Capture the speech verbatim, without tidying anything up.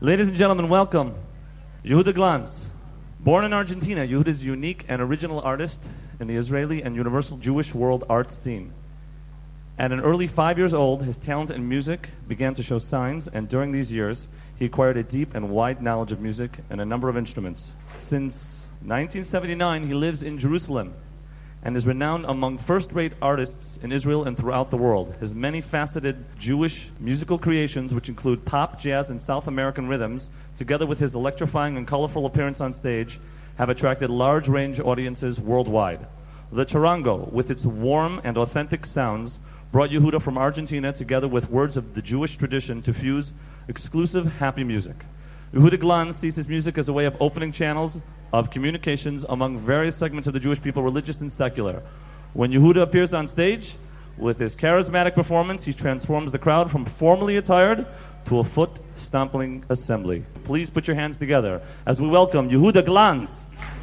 Ladies and gentlemen, welcome Yehuda Glanz. Born in Argentina, Yehuda is a unique and original artist in the Israeli and universal Jewish world art scene. At an early five years old, his talent in music began to show signs, and during these years, he acquired a deep and wide knowledge of music and a number of instruments. Since nineteen seventy-nine, he lives in Jerusalem and is renowned among first-rate artists in Israel and throughout the world. His many-faceted Jewish musical creations, which include pop, jazz, and South American rhythms, together with his electrifying and colorful appearance on stage, have attracted large-range audiences worldwide. The Charango, with its warm and authentic sounds, brought Yehuda from Argentina together with words of the Jewish tradition to fuse exclusive, happy music. Yehuda Glanz sees his music as a way of opening channels of communications among various segments of the Jewish people, religious and secular. When Yehuda appears on stage, with his charismatic performance, he transforms the crowd from formally attired to a foot-stomping assembly. Please put your hands together as we welcome Yehuda Glanz.